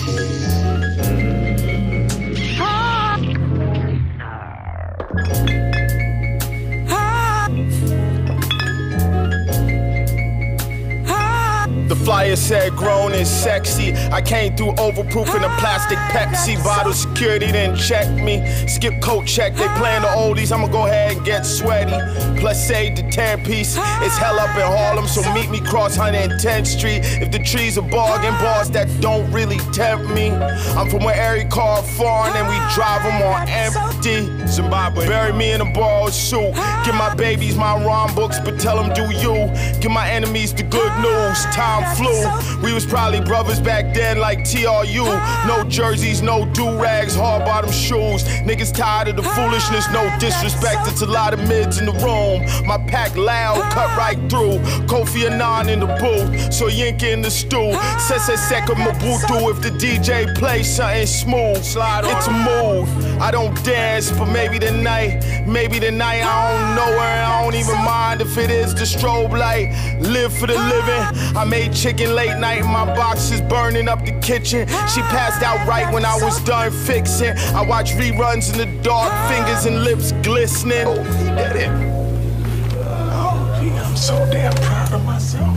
The flyer said grown and sexy. I came through overproofing a plastic Pepsi bottle. Security didn't check me. Skip coat check, they playing the oldies. I'ma go ahead and get sweaty. Plus say the ten piece. It's hell up in Harlem, so meet me cross one hundred tenth Street. If the trees are bargain bars that don't really tempt me. I'm from where every car foreign and we drive them on empty. Zimbabwe. Bury me in a borrowed suit. Give my babies my rhyme books, but tell them do you. Give my enemies the good news. Time flew. knew. We was probably brothers back then like T R U. No jerseys, no do-rags, hard-bottom shoes. Niggas tired of the foolishness, no disrespect. It's a lot of mids in the room. My pack loud, cut right through. Kofi Annan in the booth, so Yinka in the stew. Sese Seka Mobutu if the D J plays something smooth. Slide it's a mood. I don't dance, but maybe tonight, maybe tonight I don't know her. I don't even mind if it is the strobe light. Live for the living. I made chicken late night in my box is burning up the kitchen. She passed out right when I was done fixing. I watch reruns in the dark, fingers and lips glistening. Oh, he did it. Oh, gee, I'm so damn proud of myself.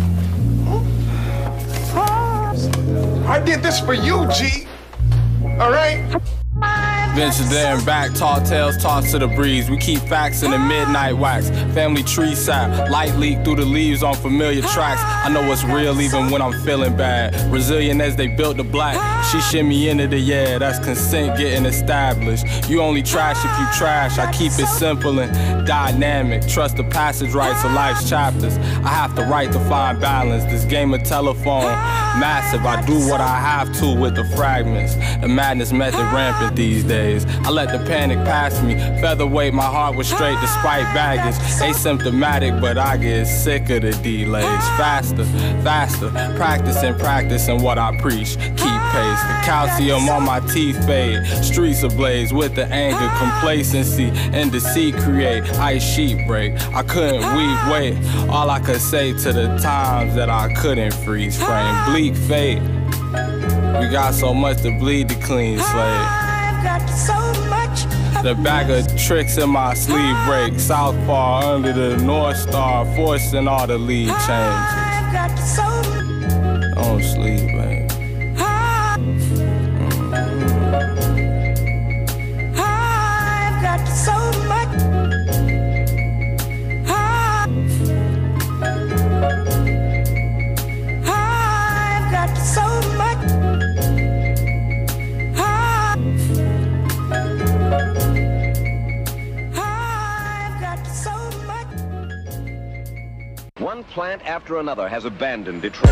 I did this for you, G. All right? Venture there and back, tall tales tossed to the breeze. We keep facts in the midnight wax. Family tree sap, light leak through the leaves on familiar tracks. I know what's real even when I'm feeling bad. Resilient as they built the black. She shimmy into the yeah, that's consent getting established. You only trash if you trash. I keep it simple and dynamic. Trust the passage rights of life's chapters. I have to write to find balance. This game of telephone, massive. I do what I have to with the fragments. The madness method rampant these days. I let the panic pass me. Featherweight, my heart was straight despite baggage. Asymptomatic, but I get sick of the delays. Faster, faster, practicing, practicing what I preach. Keep pace, the calcium on my teeth fade. Streets ablaze with the anger, complacency, and deceit create ice sheet break. I couldn't weep, wait. All I could say to the times that I couldn't freeze frame. Bleak fate. We got so much to bleed to clean slate. The bag of tricks in my sleeve break. Southpaw under the North Star, forcing all the lead changes. Don't sleep, man. I've got so much. I've got so much. One plant after another has abandoned Detroit.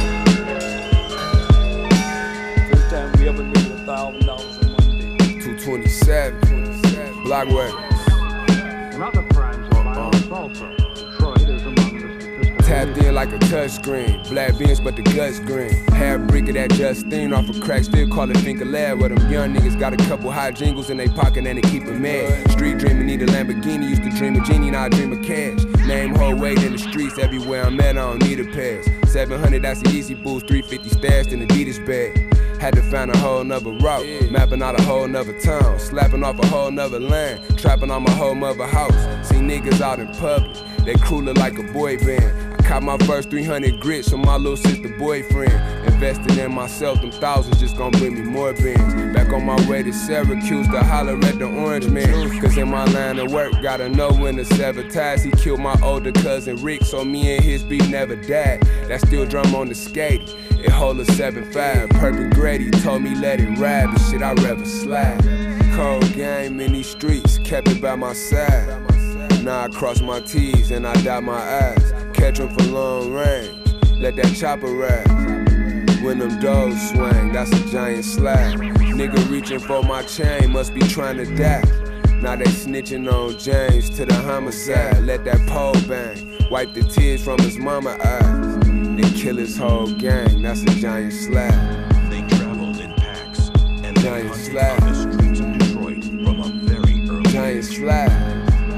First time we ever made a thousand dollars in one day. two twenty-seven, Blockway. And other crimes of violence also. Detroit is among the statistics. Tapped in like a touchscreen. Black beans, but the guts green. Half brick of that Justine off a crack, still call it finger lab. Where them young niggas got a couple hot jingles in they pocket and they keep it mad. Street dreaming, need a Lamborghini. Used to dream of genie, now I dream of cash. Name whole weight in the streets, everywhere I'm at, I don't need a pass. seven hundred, that's an easy boost, three fifty stashed in Adidas bag. Had to find a whole nother route, mapping out a whole nother town, slapping off a whole nother line, trapping on my whole mother house. See niggas out in public, they crew look like a boy band. I caught my first three hundred grits from my little sister boyfriend. Invested in myself, them thousands just gon' bring me more bins. Back on my way to Syracuse to holler at the orange man. Cause in my line of work, gotta know when to sever ties. He killed my older cousin Rick, so me and his beef never died. That steel drum on the skate, it hold a seven five. Purple Grady told me let it ride, but shit I'd rather slide. Cold game in these streets, kept it by my side. Now I cross my T's and I dot my I's. Catch 'em for long range, let that chopper ride. When them doors swing, that's a giant slide. Nigga reaching for my chain, must be trying to die. Now they snitching on James to the homicide. Let that pole bang, wipe the tears from his mama eyes. Then kill his whole gang, that's a giant slide. They traveled in packs and giant slide. on the streets of Detroit from a very early Giant slide.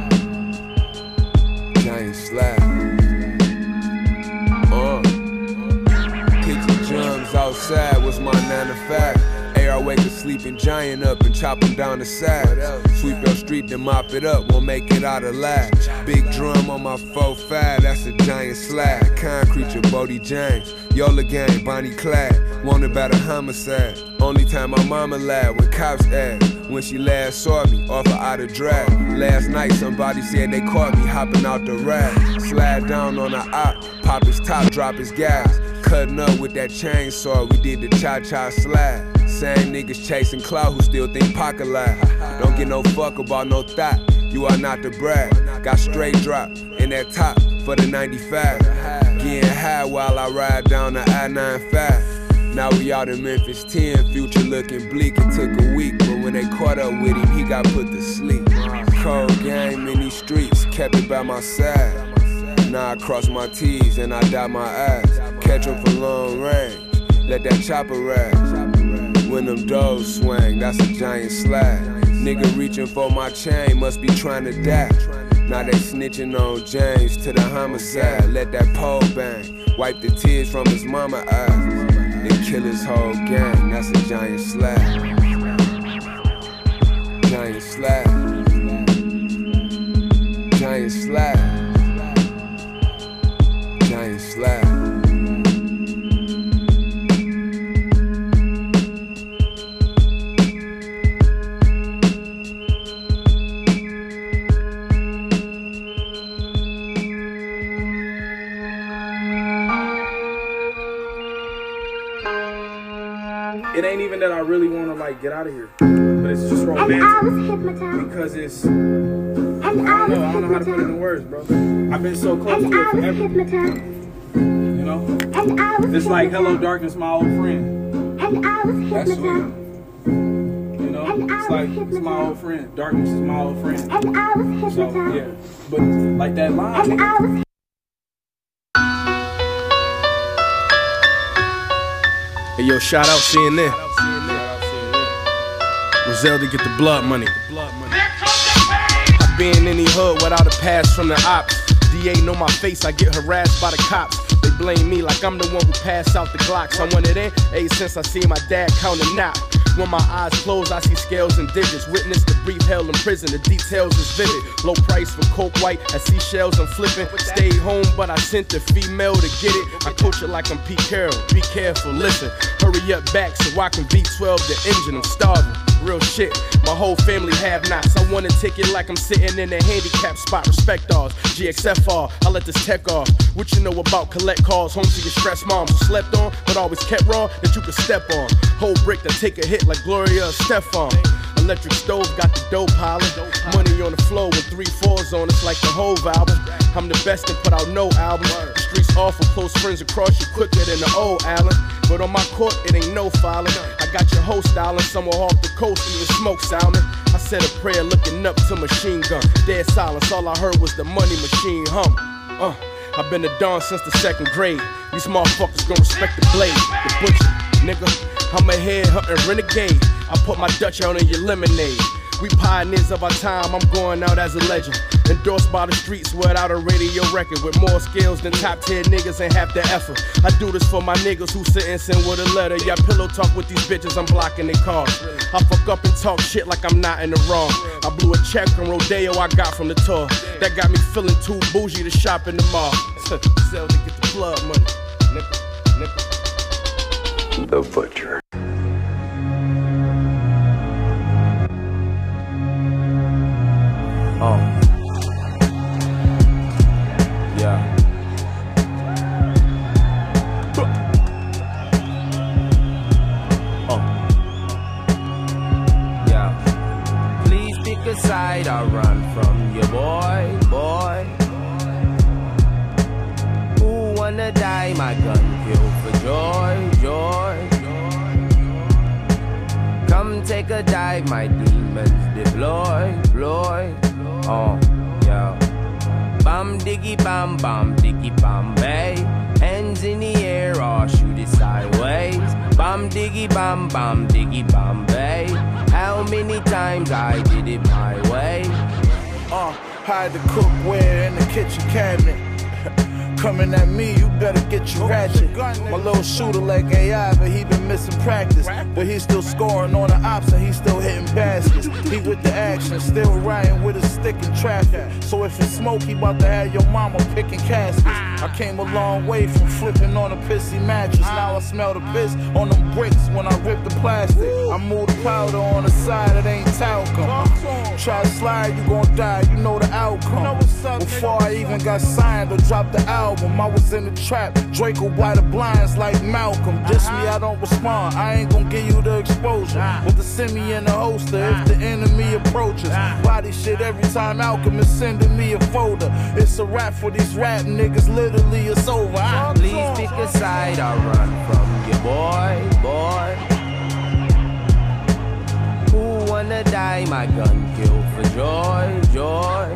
Giant slide. Uh. Picture drums outside was my nine to five. A R wake a sleeping giant up and chop him down the side. Sweep your street then mop it up, won't make it out alive. Big drum on my four five, that's a giant slide. Concrete your Bodie James, Yola gang, Bonnie Clyde. Wanted about a homicide. Only time my mama lied when cops asked. When she last saw me, off her out of drive. Last night somebody said they caught me hopping out the ride. Slide down on the op, pop his top, drop his gas. Cutting up with that chainsaw, we did the cha-cha slide. Same niggas chasing clout who still think pocket live. Don't get no fuck about no thought, you are not the brag. Got straight drop in that top for the ninety-five. Getting high while I ride down the I ninety-five. Now we out in Memphis ten, future looking bleak. It took a week, but when they caught up with him, he got put to sleep. Cold game in these streets, kept it by my side. Now I cross my T's and I dot my I's. Catch him for long range, let that chopper ride. When them doors swing, that's a giant slide. Nigga reaching for my chain, must be trying to die. Now they snitching on James to the homicide. Let that pole bang, wipe the tears from his mama eyes. Then kill his whole gang, that's a giant slide. Giant slide. Giant slide. Giant slide. It ain't even that I really want to like get out of here, but it's just romantic because it's. I don't know. I don't know how to put it in words, bro. I've been so close to it forever. You know, it's like hello darkness, my old friend. That's sweet. You know, it's like it's my old friend. Darkness is my old friend. So yeah, but like that line. Nigga, hey yo, shout out C N N. Griselda get the blood money. I been in the hood without a pass from the ops. D A know my face, I get harassed by the cops. They blame me like I'm the one who passed out the Glocks. I wanted it ever since I seen my dad counting knock. When my eyes close, I see scales and digits. Witness the brief hell in prison, the details is vivid. Low price for coke white, I see shells I'm flipping. Stayed home, but I sent the female to get it. I coach it like I'm Pete Carroll, be careful, listen. Hurry up back so I can V twelve the engine, I'm starving. Real shit, my whole family have nots. I want a ticket like I'm sitting in a handicap spot. Respect ours, G X F R, I let this tech off. What you know about collect calls, home to your stressed moms. Slept on, but always kept raw that you could step on. Whole brick that take a hit like Gloria or Stefan. Electric stove got the dope hollering. Money on the floor with three fours on, it's like the whole album. I'm the best and put out no albums. The streets awful, close friends across you quicker than the old Allen. But on my court, it ain't no filing. I got your host styling, somewhere off the coast, eating smoke sounding. I said a prayer looking up to machine gun. Dead silence, all I heard was the money machine hum. Uh, I've been a Don since the second grade. These motherfuckers gon' respect the blade, the butcher, nigga. I'm a head hunting renegade. I put my Dutch out in your lemonade. We pioneers of our time, I'm going out as a legend. Endorsed by the streets without a radio record. With more skills than top tier niggas and half the effort. I do this for my niggas who sit and send with a letter. Y'all pillow talk with these bitches, I'm blocking their cars. I fuck up and talk shit like I'm not in the wrong. I blew a check from Rodeo I got from the tour. That got me feeling too bougie to shop in the mall. Sell to get the blood money, nigga, nigga. The Butcher. Oh. Yeah. Oh. Yeah. Please pick a side or run from your boy, boy. Who wanna die? My gun kill for joy, joy. Come take a dive, my demons deploy, deploy. Oh, yeah. Bam diggy bam bam diggy bam bay. Hands in the air or shoot it sideways. Bam diggy bam bam diggy bam bay. How many times I did it my way? Uh, hide the cookware in the kitchen cabinet. Coming at me, you better get your ratchet. My little shooter like A I, but he been missing practice. But he's still scoring on the ops and he's still hitting baskets. He with the action, still riding with a stick in traffic. So if it's smoke, he about to have your mama picking caskets. I came a long way from flipping on a pissy mattress. Now I smell the piss on them bricks when I rip the plastic. I move the powder on the side, it ain't talcum. Try to slide, you gon' die, you know the outcome. Before I even got signed or dropped the album, I was in the trap, Draco by the blinds like Malcolm. Diss me, I don't respond, I ain't gon' give you the exposure. But to send me in the holster if the enemy approach. roaches. Body shit every time Alchemist sending me a folder. It's a rap for these rap niggas, literally it's over. I Please pick a side or run from your boy, boy. Who wanna die? My gun kill for joy, joy.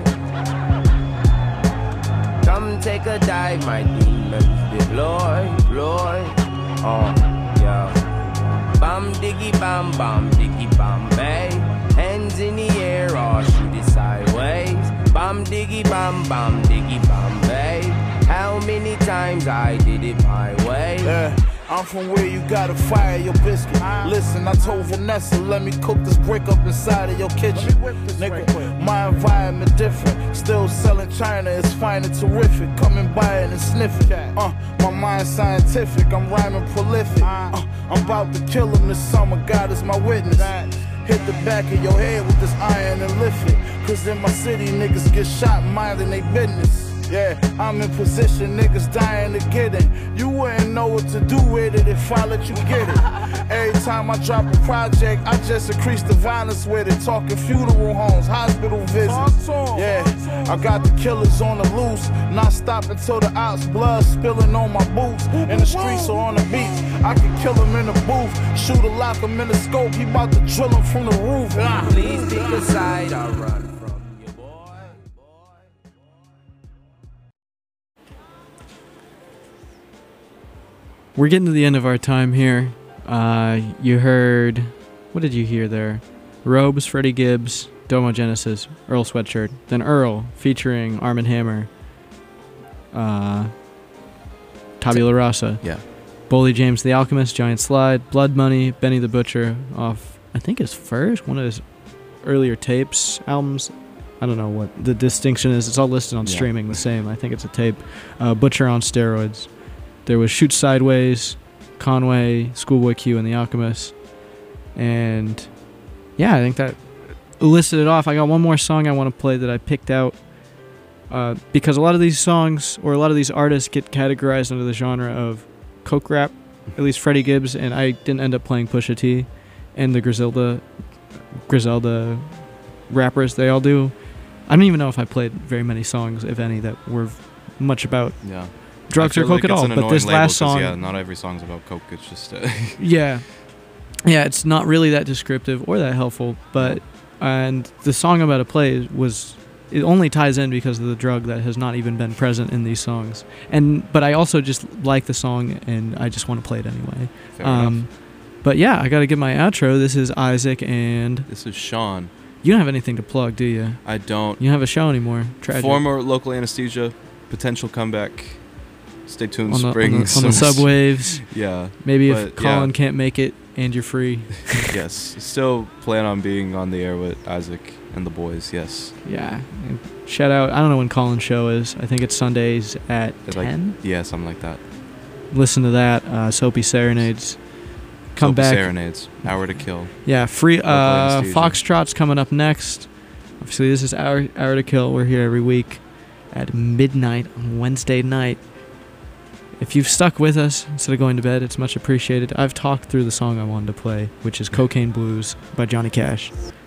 Come take a dive, my demons deploy, deploy. Oh, yeah. Bam diggy bam bam diggy bam bay. Hands in the air or shoot it sideways. Bam diggy bam bam diggy bam bay. How many times I did it my way? Yeah. I'm from where you gotta fire your biscuit. Listen, I told Vanessa, let me cook this brick up inside of your kitchen. Nigga, my environment different. Still selling China, it's fine and terrific. Come and buy it and sniff it. Uh, my mind scientific, I'm rhyming prolific. Uh, I'm about to kill him this summer, God is my witness. Hit the back of your head with this iron and lift it. Cause in my city, niggas get shot minding they business. Yeah, I'm in position, niggas dying to get it. You wouldn't know what to do with it if I let you get it. Every time I drop a project, I just increase the violence with it. Talking funeral homes, hospital visits. Yeah, I got the killers on the loose, not stopping till the ops blood spilling on my boots. In the streets or on the beach, I can kill him in the booth. Shoot a lock him in the scope, he about to drill him from the roof. Please pick a side or run. We're getting to the end of our time here. Uh, you heard, what did you hear there? Robes, Freddie Gibbs, Domo Genesis, Earl Sweatshirt. Then Earl, featuring Arm and Hammer, uh, Tabula Rasa. Yeah. Boldy James the Alchemist, Giant Slide, Blood Money, Benny the Butcher, off, I think his first, one of his earlier tapes, albums. I don't know what the distinction is. It's all listed on Yeah. streaming the same. I think it's a tape. Uh, Butcher on Steroids. There was Shoot Sideways, Conway, Schoolboy Q, and The Alchemist. And yeah, I think that listed it off. I got one more song I want to play that I picked out uh, because a lot of these songs or a lot of these artists get categorized under the genre of coke rap, at least Freddie Gibbs, and I didn't end up playing Pusha T and the Griselda, Griselda rappers. They all do. I don't even know if I played very many songs, if any, that were much about Yeah. drugs I or feel coke like at it's all. an But annoying this label last 'cause, song, yeah, not every song's about coke. It's just uh, yeah, yeah, it's not really that descriptive or that helpful. But and the song I'm about to play was it only ties in because of the drug that has not even been present in these songs. And but I also just like the song and I just want to play it anyway. Fair um, enough. But yeah, I got to give my outro. This is Isaac and This is Sean. You don't have anything to plug, do you? I don't. You don't have a show anymore. Tragic. Former local anesthesia, potential comeback. Stay tuned. on the, spring on the, on the some- subwaves. Yeah. Maybe but, if Colin yeah. can't make it and you're free. Yes. Still plan on being on the air with Isaac and the boys. Yes. Yeah. And shout out. I don't know when Colin's show is. I think it's Sundays at It's like- ten. yeah, something like that. Listen to that. Uh, Soapy Serenades. Come Soapy back. Serenades. Hour to Kill. Yeah. Free. Local Uh, anesthesia. Foxtrot's coming up next. Obviously, this is Hour, Hour to Kill. We're here every week at midnight on Wednesday night. If you've stuck with us instead of going to bed, it's much appreciated. I've talked through the song I wanted to play, which is Cocaine Blues by Johnny Cash.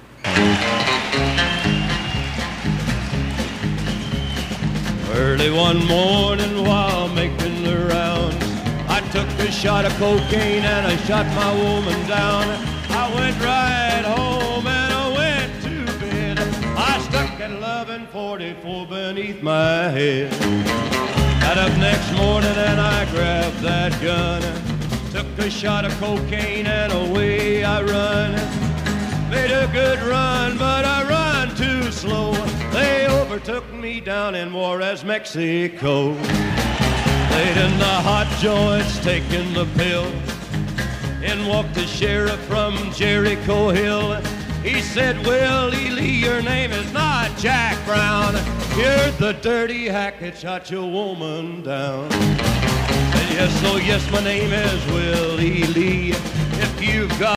Early one morning while making the rounds, I took a shot of cocaine and I shot my woman down. I went right home and I went to bed. I stuck at eleven forty-four beneath my head. Got up next morning and I grabbed that gun. Took a shot of cocaine and away I run. Made a good run, but I run too slow. They overtook me down in Juarez, Mexico. Laid in the hot joints, taking the pills. In walked the sheriff from Jericho Hill. He said, Willie Lee, your name is not Jack Brown. You're the dirty hack that shot your woman down. Said, yes, oh yes, my name is Willie Lee. If you've got